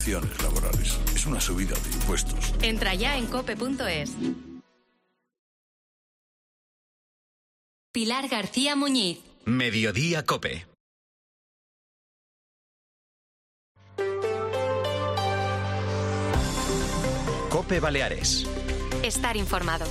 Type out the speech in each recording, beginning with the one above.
Laborales. Es una subida de impuestos. Entra ya en cope.es. Pilar García Muñiz. Mediodía Cope. Cope Baleares. Estar informado.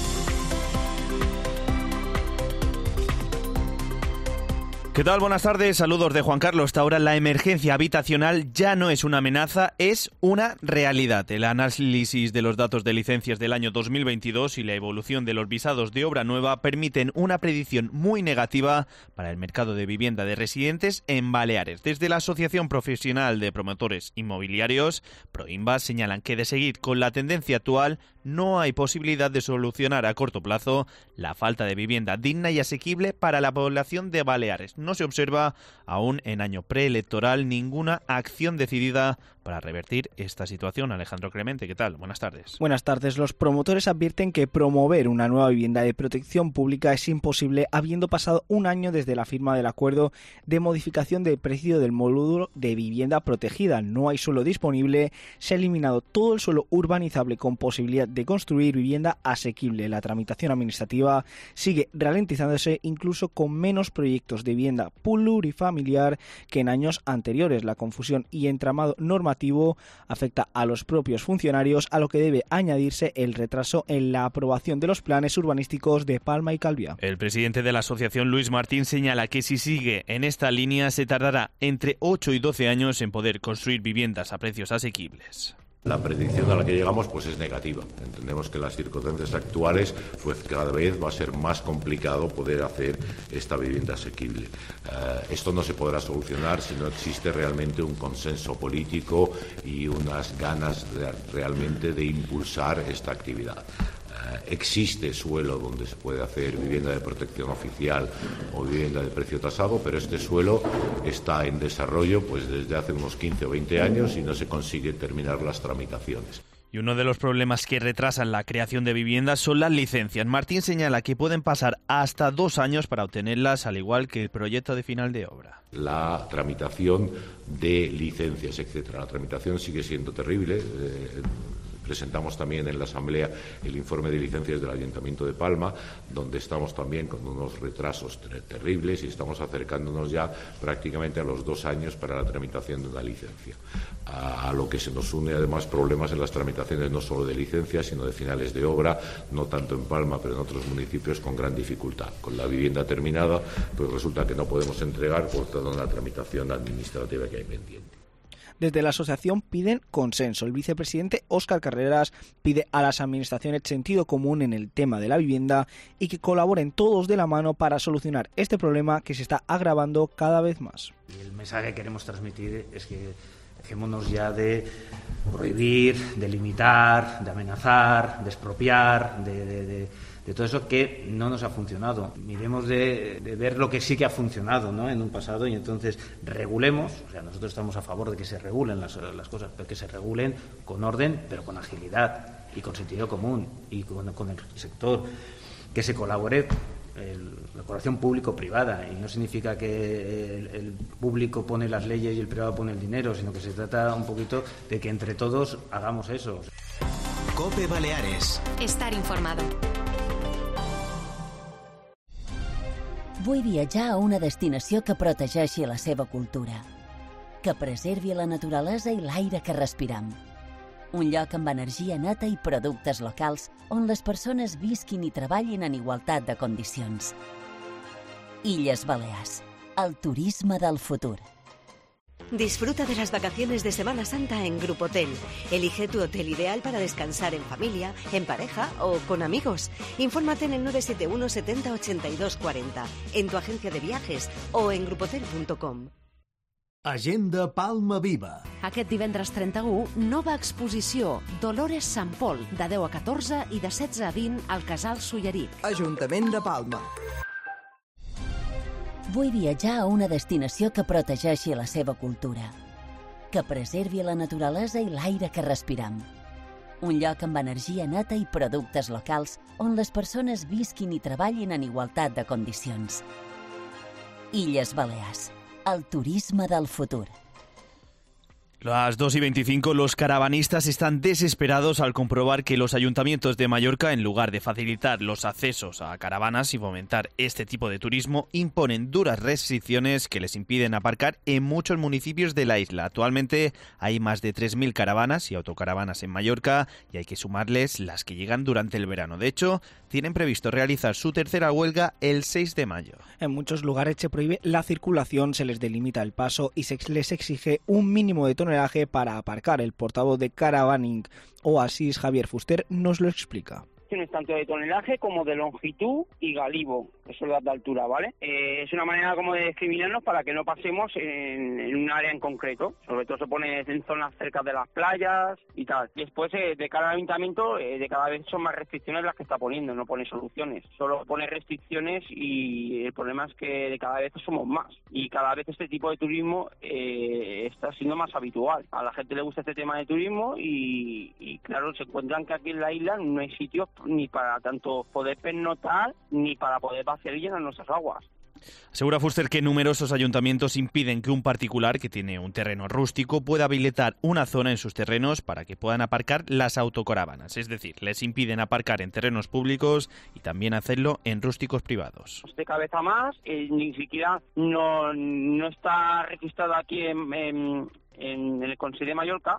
¿Qué tal? Buenas tardes, saludos de Juan Carlos. Hasta ahora la emergencia habitacional ya no es una amenaza, es una realidad. El análisis de los datos de licencias del año 2022 y la evolución de los visados de obra nueva permiten una predicción muy negativa para el mercado de vivienda de residentes en Baleares. Desde la Asociación Profesional de Promotores Inmobiliarios, Proinva, señalan que de seguir con la tendencia actual no hay posibilidad de solucionar a corto plazo la falta de vivienda digna y asequible para la población de Baleares. No se observa aún en año preelectoral ninguna acción decidida para revertir esta situación. Alejandro Clemente, ¿qué tal? Buenas tardes. Buenas tardes. Los promotores advierten que promover una nueva vivienda de protección pública es imposible habiendo pasado un año desde la firma del acuerdo de modificación del precio del módulo de vivienda protegida. No hay suelo disponible, se ha eliminado todo el suelo urbanizable con posibilidad de construir vivienda asequible. La tramitación administrativa sigue ralentizándose incluso con menos proyectos de vivienda plurifamiliar que en años anteriores. La confusión y entramado normativo afecta a los propios funcionarios, a lo que debe añadirse el retraso en la aprobación de los planes urbanísticos de Palma y Calviá. El presidente de la asociación, Luis Martín, señala que si sigue en esta línea se tardará entre 8 y 12 años en poder construir viviendas a precios asequibles. La predicción a la que llegamos pues es negativa. Entendemos que las circunstancias actuales pues cada vez va a ser más complicado poder hacer esta vivienda asequible. Esto no se podrá solucionar si no existe realmente un consenso político y unas ganas realmente de impulsar esta actividad. Existe suelo donde se puede hacer vivienda de protección oficial o vivienda de precio tasado, pero este suelo está en desarrollo pues desde hace unos 15 o 20 años y no se consigue terminar las tramitaciones. Y uno de los problemas que retrasan la creación de viviendas son las licencias. Martín señala que pueden pasar hasta 2 años para obtenerlas, al igual que el proyecto de final de obra. La tramitación de licencias, etcétera. La tramitación sigue siendo terrible. Presentamos también en la Asamblea el informe de licencias del Ayuntamiento de Palma, donde estamos también con unos retrasos terribles y estamos acercándonos ya prácticamente a los 2 años para la tramitación de una licencia. A lo que se nos une además problemas en las tramitaciones no solo de licencias, sino de finales de obra, no tanto en Palma, pero en otros municipios con gran dificultad. Con la vivienda terminada, pues resulta que no podemos entregar por toda una tramitación administrativa que hay pendiente. Desde la asociación piden consenso. El vicepresidente Óscar Carreras pide a las administraciones sentido común en el tema de la vivienda y que colaboren todos de la mano para solucionar este problema que se está agravando cada vez más. Y el mensaje que queremos transmitir es que dejémonos ya de prohibir, de limitar, de amenazar, de expropiar, de todo eso que no nos ha funcionado. Miremos de ver lo que sí que ha funcionado, ¿no?, en un pasado, y entonces regulemos. O sea, nosotros estamos a favor de que se regulen las cosas, pero que se regulen con orden, pero con agilidad y con sentido común y con el sector. Que se colabore la colaboración público-privada, y no significa que el público pone las leyes y el privado pone el dinero, sino que se trata un poquito de que entre todos hagamos eso. Cope Baleares. Estar informado. Vull viatjar a una destinació que protegeixi la seva cultura, que preservi la naturalesa i l'aire que respiram. Un lloc amb energia neta i productes locals on les persones visquin i treballin en igualtat de condicions. Illes Balears, el turisme del futur. Disfruta de las vacaciones de Semana Santa en Grupotel. Elige tu hotel ideal para descansar en familia, en pareja o con amigos. Infórmate en el 971 70 82 40, en tu agencia de viajes o en grupotel.com. Agenda Palma Viva. Aquest divendres 31, nova exposició Dolores Sant Pol, de 10 a 14 i de 16 a 20 al Casal Solleric. Ajuntament de Palma. Vull viatjar a una destinació que protegeixi la seva cultura, que preservi la naturalesa i l'aire que respiram. Un lloc amb energia neta i productes locals on les persones visquin i treballin en igualtat de condicions. Illes Balears, el turisme del futur. Las 2:25, los caravanistas están desesperados al comprobar que los ayuntamientos de Mallorca, en lugar de facilitar los accesos a caravanas y fomentar este tipo de turismo, imponen duras restricciones que les impiden aparcar en muchos municipios de la isla. Actualmente hay más de 3.000 caravanas y autocaravanas en Mallorca y hay que sumarles las que llegan durante el verano. De hecho, tienen previsto realizar su tercera huelga el 6 de mayo. En muchos lugares se prohíbe la circulación, se les delimita el paso y se les exige un mínimo de tonelaje para aparcar. El portavoz de Caravaning Oasis, Javier Fuster, nos lo explica. Tanto de tonelaje como de longitud y galivo, eso es de altura, ¿vale? Es una manera como de discriminarnos para que no pasemos en un área en concreto. Sobre todo se pone en zonas cerca de las playas y tal. Y después, de cada ayuntamiento, de cada vez son más restricciones las que está poniendo, no pone soluciones. Solo pone restricciones y el problema es que de cada vez somos más. Y cada vez este tipo de turismo está siendo más habitual. A la gente le gusta este tema de turismo y claro, se encuentran que aquí en la isla no hay sitios ni para tanto poder pernotar ni para poder vaciar y llenar nuestras aguas. Asegura Fuster que numerosos ayuntamientos impiden que un particular que tiene un terreno rústico pueda habilitar una zona en sus terrenos para que puedan aparcar las autocaravanas. Es decir, les impiden aparcar en terrenos públicos y también hacerlo en rústicos privados. De cabeza más, ni siquiera no está registrado aquí en el Consell de Mallorca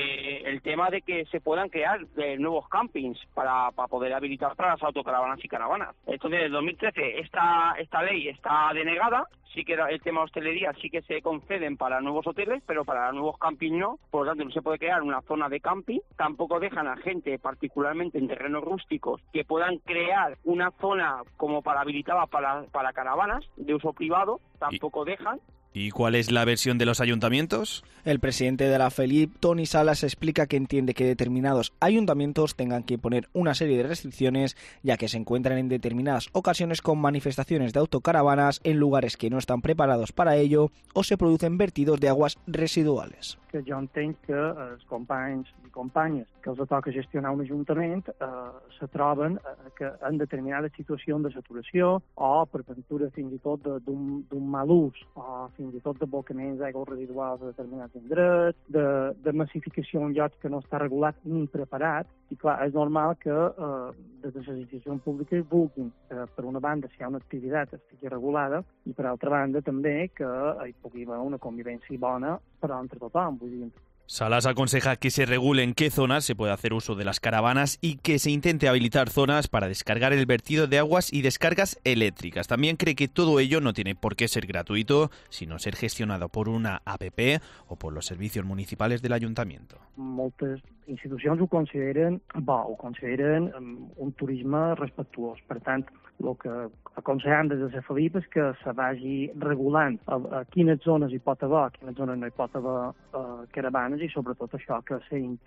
el tema de que se puedan crear nuevos campings para poder habilitar para las autocaravanas y caravanas. Entonces, desde 2013 esta ley está denegada. Sí que el tema de hostelería sí que se conceden para nuevos hoteles, pero para nuevos campings no. Por lo tanto, no se puede crear una zona de camping. Tampoco dejan a gente, particularmente en terrenos rústicos, que puedan crear una zona como para habilitada para caravanas de uso privado. Tampoco dejan. ¿Y cuál es la versión de los ayuntamientos? El presidente de la FELIP, Toni Salas, explica que entiende que determinados ayuntamientos tengan que poner una serie de restricciones, ya que se encuentran en determinadas ocasiones con manifestaciones de autocaravanas en lugares que no están preparados para ello o se producen vertidos de aguas residuales. Que jo entenc que els companys i companyes que els toca gestionar un ajuntament se troben que en determinades situacions de saturació o per ventura fins i tot d'un mal ús o fins i tot d'abocaments d'aigües residuals a determinats indrets, de massificació en llocs que no està regulat ni preparat. I clar, és normal que des de les institucions públiques vulguin que per una banda si hi ha una activitat estigui regulada i per altra banda també que hi pugui haver una convivència bona però entre tothom. Salas aconseja que se regule en qué zonas se puede hacer uso de las caravanas y que se intente habilitar zonas para descargar el vertido de aguas y descargas eléctricas. También cree que todo ello no tiene por qué ser gratuito, sino ser gestionado por una APP o por los servicios municipales del ayuntamiento. Moltes institucions ho consideren bo, ho consideren un turisme respectuós. Per tant, el que aconsellem des de la FELIP és que se vagi regulant a quines zones hi pot haver, a quines zones no hi pot haver caravanes i sobretot això, que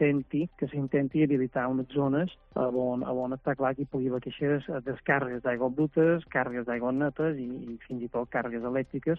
s'intenti habilitar unes zones on està clar que hi pugui haver queixes descàrregues d'aigües brutes, càrregues d'aigües netes i fins i tot càrregues elèctriques.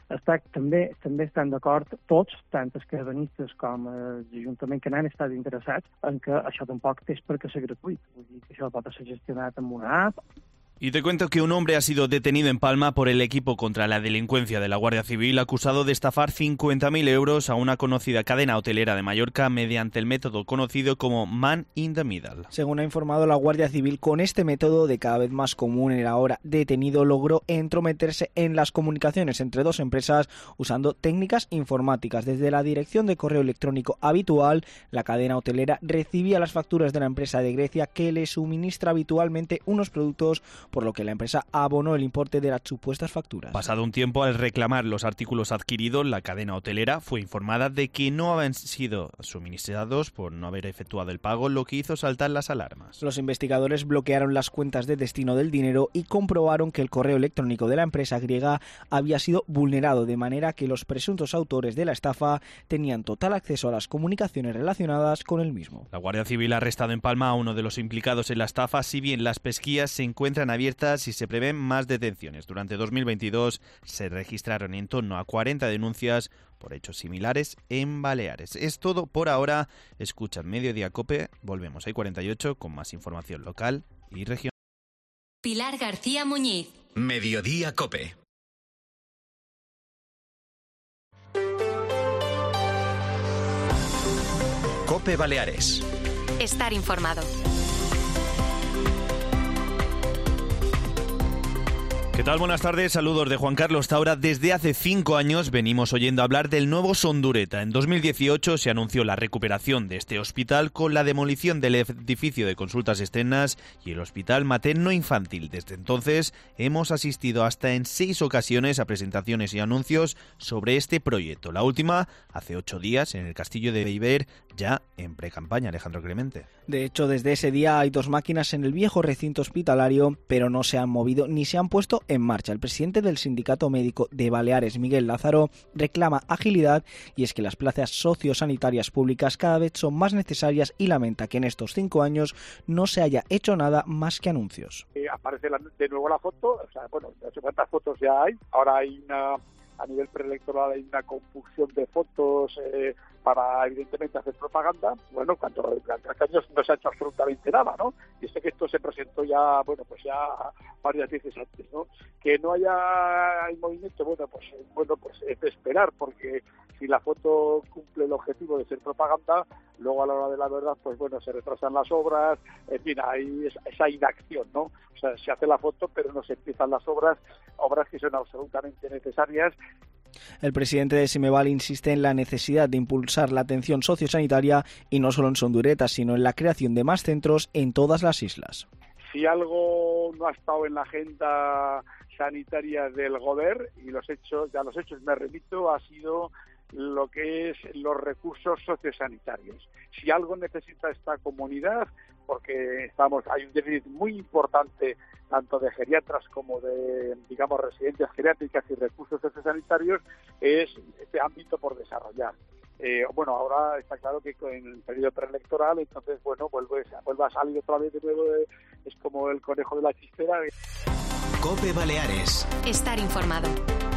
També estan d'acord tots, tant els caravanistes com els ajuntaments que n'han estat interessats, en que això tampoc té per què ser gratuït. Vull dir que això pot ser gestionat amb una app. Y te cuento que un hombre ha sido detenido en Palma por el equipo contra la delincuencia de la Guardia Civil, acusado de estafar 50.000 euros a una conocida cadena hotelera de Mallorca mediante el método conocido como Man in the Middle. Según ha informado la Guardia Civil, con este método, de cada vez más común el ahora detenido, logró entrometerse en las comunicaciones entre dos empresas usando técnicas informáticas. Desde la dirección de correo electrónico habitual, la cadena hotelera recibía las facturas de la empresa de Grecia que le suministra habitualmente unos productos, por lo que la empresa abonó el importe de las supuestas facturas. Pasado un tiempo, al reclamar los artículos adquiridos, la cadena hotelera fue informada de que no habían sido suministrados por no haber efectuado el pago, lo que hizo saltar las alarmas. Los investigadores bloquearon las cuentas de destino del dinero y comprobaron que el correo electrónico de la empresa griega había sido vulnerado, de manera que los presuntos autores de la estafa tenían total acceso a las comunicaciones relacionadas con el mismo. La Guardia Civil ha arrestado en Palma a uno de los implicados en la estafa, si bien las pesquisas se encuentran abiertas y se prevén más detenciones. Durante 2022 se registraron en torno a 40 denuncias por hechos similares en Baleares. Es todo por ahora. Escuchan Mediodía COPE. Volvemos a 48 con más información local y regional. Pilar García Muñiz. Mediodía COPE. COPE Baleares. Estar informado. ¿Qué tal? Buenas tardes, saludos de Juan Carlos Taura. Desde hace 5 años venimos oyendo hablar del nuevo Sondureta. En 2018 se anunció la recuperación de este hospital con la demolición del edificio de consultas externas y el hospital materno-infantil. Desde entonces hemos asistido hasta en 6 ocasiones a presentaciones y anuncios sobre este proyecto. La última hace 8 días en el Castillo de Beiber, ya en precampaña, Alejandro Clemente. De hecho, desde ese día hay 2 máquinas en el viejo recinto hospitalario, pero no se han movido ni se han puesto en marcha. El presidente del Sindicato Médico de Baleares, Miguel Lázaro, reclama agilidad y es que las plazas sociosanitarias públicas cada vez son más necesarias y lamenta que en estos 5 años no se haya hecho nada más que anuncios. Aparece de nuevo la foto, o sea, bueno, no sé cuántas fotos ya hay. Ahora hay a nivel preelectoral hay una confusión de fotos para evidentemente hacer propaganda. Bueno, cuando durante años no se ha hecho absolutamente nada, ¿no? Y sé que esto se presentó ya, bueno, pues ya varias veces antes, ¿no? Que no haya movimiento, bueno, pues es de esperar, porque si la foto cumple el objetivo de ser propaganda, luego a la hora de la verdad, pues bueno, se retrasan las obras, en fin, hay esa inacción, ¿no? O sea, se hace la foto, pero no se empiezan las obras que son absolutamente necesarias. El presidente de Simeval insiste en la necesidad de impulsar la atención sociosanitaria y no solo en Sondureta, sino en la creación de más centros en todas las islas. Si algo no ha estado en la agenda sanitaria del Gobierno, y los hechos me remito, ha sido lo que es los recursos sociosanitarios. Si algo necesita esta comunidad, porque hay un déficit muy importante tanto de geriatras como de, digamos, residencias geriátricas y recursos sociosanitarios, es este ámbito por desarrollar. Bueno, ahora está claro que en el periodo preelectoral, entonces, bueno, vuelve a salir otra vez de nuevo, es como el conejo de la chistera. COPE Baleares. Estar informado.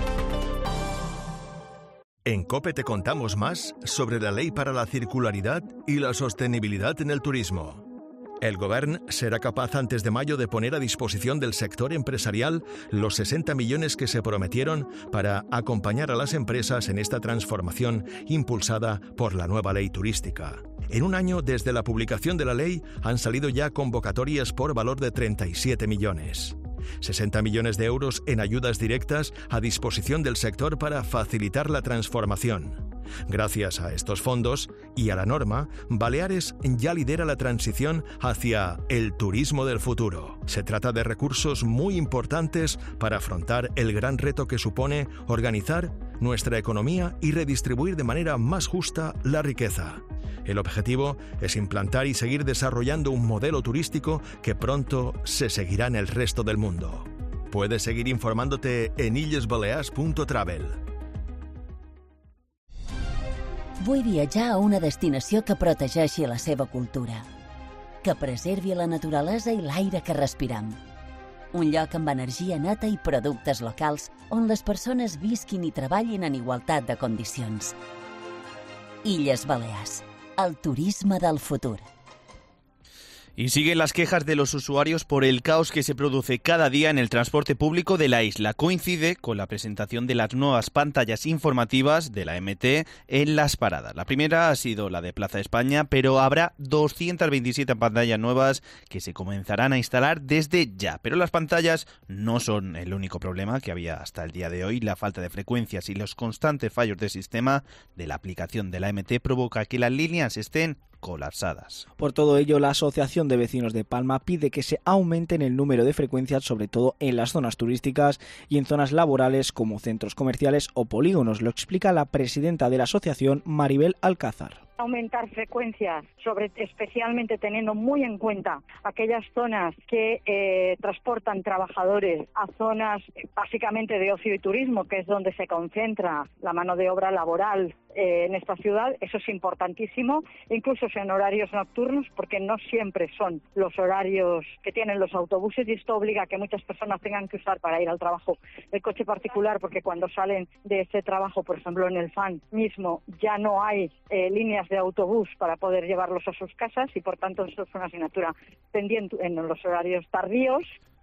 En COPE te contamos más sobre la Ley para la Circularidad y la Sostenibilidad en el Turismo. El Govern será capaz antes de mayo de poner a disposición del sector empresarial los 60 millones que se prometieron para acompañar a las empresas en esta transformación impulsada por la nueva ley turística. En un año desde la publicación de la ley han salido ya convocatorias por valor de 37 millones. 60 millones de euros en ayudas directas a disposición del sector para facilitar la transformación. Gracias a estos fondos y a la norma, Baleares ya lidera la transición hacia el turismo del futuro. Se trata de recursos muy importantes para afrontar el gran reto que supone organizar nuestra economía y redistribuir de manera más justa la riqueza. El objetivo es implantar y seguir desarrollando un modelo turístico que pronto se seguirá en el resto del mundo. Puedes seguir informándote en illesbalears.travel. Vull viatjar a una destinació que protegeixi la seva cultura, que preservi la naturalesa i l'aire que respiram. Un lloc amb energia neta i productes locals on les persones visquin i treballin en igualtat de condicions. Illes Balears, el turisme del futur. Y siguen las quejas de los usuarios por el caos que se produce cada día en el transporte público de la isla. Coincide con la presentación de las nuevas pantallas informativas de la MT en las paradas. La primera ha sido la de Plaza España, pero habrá 227 pantallas nuevas que se comenzarán a instalar desde ya. Pero las pantallas no son el único problema que había hasta el día de hoy. La falta de frecuencias y los constantes fallos de sistema de la aplicación de la MT provoca que las líneas estén colapsadas. Por todo ello, la Asociación de Vecinos de Palma pide que se aumenten el número de frecuencias, sobre todo en las zonas turísticas y en zonas laborales como centros comerciales o polígonos. Lo explica la presidenta de la asociación, Maribel Alcázar. Aumentar frecuencias, especialmente teniendo muy en cuenta aquellas zonas que transportan trabajadores a zonas básicamente de ocio y turismo, que es donde se concentra la mano de obra laboral en esta ciudad. Eso es importantísimo, incluso en horarios nocturnos, porque no siempre son los horarios que tienen los autobuses, y esto obliga a que muchas personas tengan que usar para ir al trabajo el coche particular, porque cuando salen de ese trabajo, por ejemplo en el FAN mismo, ya no hay líneas de autobús para poder llevarlos a sus casas, y por tanto eso es una asignatura pendiente en los horarios tardíos.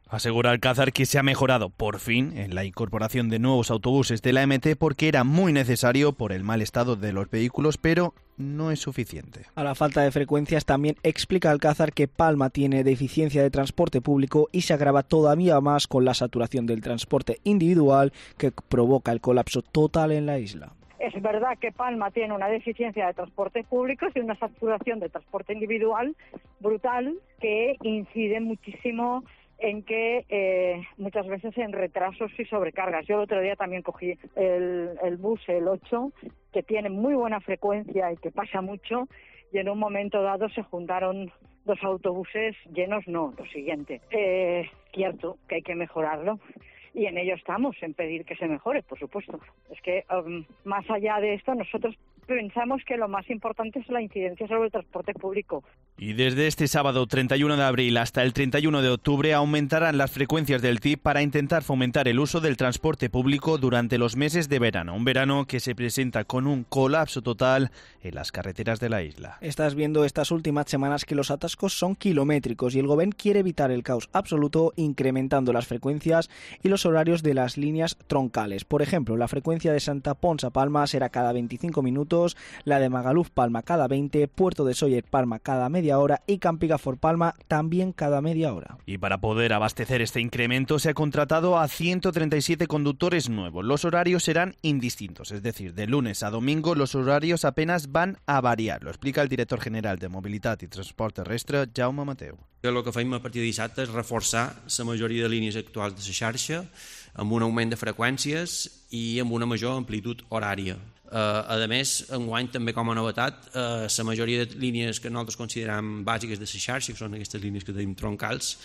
Asegura Alcázar que se ha mejorado, por fin, en la incorporación de nuevos autobuses de la MT porque era muy necesario por el mal estado de los vehículos, pero no es suficiente. A la falta de frecuencias también explica Alcázar que Palma tiene deficiencia de transporte público y se agrava todavía más con la saturación del transporte individual que provoca el colapso total en la isla. Es verdad que Palma tiene una deficiencia de transportes públicos y una saturación de transporte individual brutal que incide muchísimo en que muchas veces en retrasos y sobrecargas. Yo el otro día también cogí el bus, el 8, que tiene muy buena frecuencia y que pasa mucho, y en un momento dado se juntaron 2 autobuses llenos, no, lo siguiente. Cierto que hay que mejorarlo. Y en ello estamos, en pedir que se mejore, por supuesto. Es que más allá de esto, nosotros pensamos que lo más importante es la incidencia sobre el transporte público. Y desde este sábado 31 de abril hasta el 31 de octubre aumentarán las frecuencias del TIP para intentar fomentar el uso del transporte público durante los meses de verano. Un verano que se presenta con un colapso total en las carreteras de la isla. Estás viendo estas últimas semanas que los atascos son kilométricos y el Gobierno quiere evitar el caos absoluto incrementando las frecuencias y los horarios de las líneas troncales. Por ejemplo, la frecuencia de Santa Ponsa Palma será cada 25 minutos, la de Magaluf Palma cada 20, Puerto de Sóller Palma cada media hora y Campigafor Palma también cada media hora. Y para poder abastecer este incremento se ha contratado a 137 conductores nuevos. Los horarios serán indistintos, es decir, de lunes a domingo los horarios apenas van a variar. Lo explica el director general de Mobilitat i Transport Terrestre, Jaume Mateu. El que fem a partir de dissabte és reforçar la majoria de línies actuals de la xarxa amb un augment de freqüències i amb una major amplitud horària. A més, enguany també com a novetat, la majoria de línies que nosaltres considerem bàsiques de la xarxa, que són aquestes línies que tenim troncals,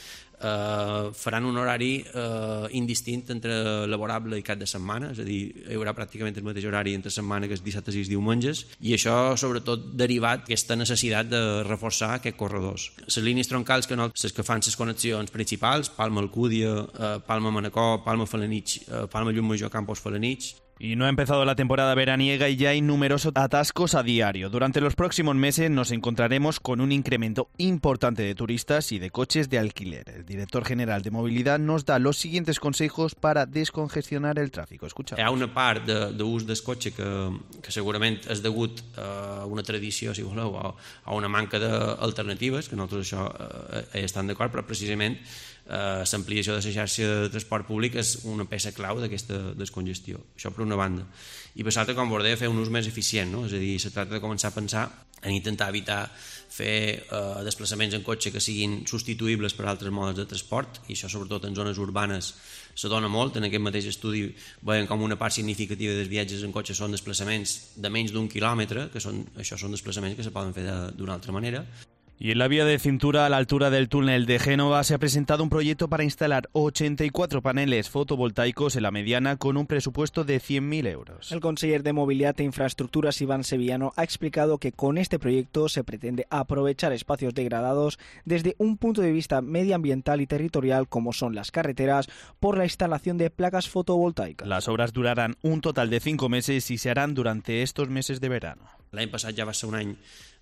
faran un horari indistint entre laborable i cap de setmana, és a dir, hi haurà pràcticament el mateix horari entre setmana que els dissabtes i els diumenges, i això sobretot derivat d'aquesta necessitat de reforçar aquests corredors. Les línies troncals que les que fan les connexions principals, Palma-Alcúdia, Palma-Manacor, Palma-Felanitx, Palma-Llum-Major, Campos-Felanitx. Y no ha empezado la temporada veraniega y ya hay numerosos atascos a diario. Durante los próximos meses nos encontraremos con un incremento importante de turistas y de coches de alquiler. El director general de Movilidad nos da los siguientes consejos para descongestionar el tráfico. Escucha. Hi ha una part d'ús del cotxe que segurament és degut a una tradició, si voleu, o a una manca d'alternatives, que nosaltres això hi estem d'acord, però precisament l'ampliació de la xarxa de transport públic és una peça clau d'aquesta descongestió. Això per una banda. I per l'altra, com vos deia, fer un ús més eficient, no? És a dir, se tracta de començar a pensar en intentar evitar fer desplaçaments en cotxe que siguin substituïbles per altres modes de transport, i això sobretot en zones urbanes se dona molt. En aquest mateix estudi veiem com una part significativa dels viatges en cotxe són desplaçaments de menys d'1 quilòmetre, que això són desplaçaments que se poden fer d'una altra manera. Y en la vía de cintura, a la altura del túnel de Génova, se ha presentado un proyecto para instalar 84 paneles fotovoltaicos en la mediana con un presupuesto de 100.000 euros. El conseller de Movilidad e Infraestructuras, Iván Sevillano, ha explicado que con este proyecto se pretende aprovechar espacios degradados desde un punto de vista medioambiental y territorial, como son las carreteras, por la instalación de placas fotovoltaicas. Las obras durarán un total de 5 meses y se harán durante estos meses de verano. L'any passat ja va ser un any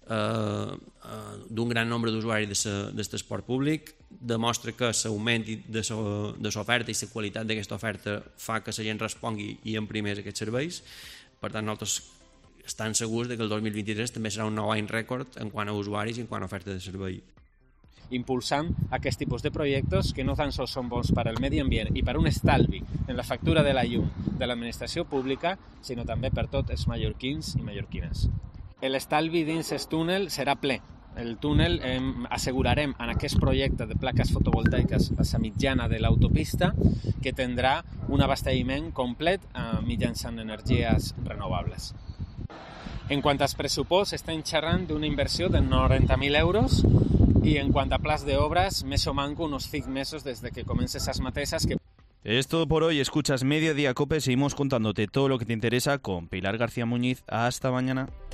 d'un gran nombre d'usuaris del transport públic, demostra que l'augment de l'oferta i la qualitat d'aquesta oferta fa que la gent respongui i emprimés aquests serveis. Per tant, nosaltres estem segurs que el 2023 també serà un nou any rècord en quant a usuaris i en quant a oferta de servei. Impulsant aquest tipus de projectes que no tan sols són bons per al medi ambient i per un estalvi en la factura de la llum de l'administració pública, sinó també per tots els mallorquins i mallorquines. L'estalvi dins el túnel serà ple. El túnel assegurarem en aquest projecte de plaques fotovoltaiques a la mitjana de l'autopista que tindrà un abastiment complet mitjançant energies renovables. En quant als pressupost, estem xerrant d'una inversió de 90.000 euros i en quant a plaç d'obres, més o manco unos 5 mesos des de que comencen esas mateixes que... Es todo por hoy. Escuchas Mediodía Cope. Seguimos contándote todo lo que te interesa con Pilar García Muñiz. Hasta mañana.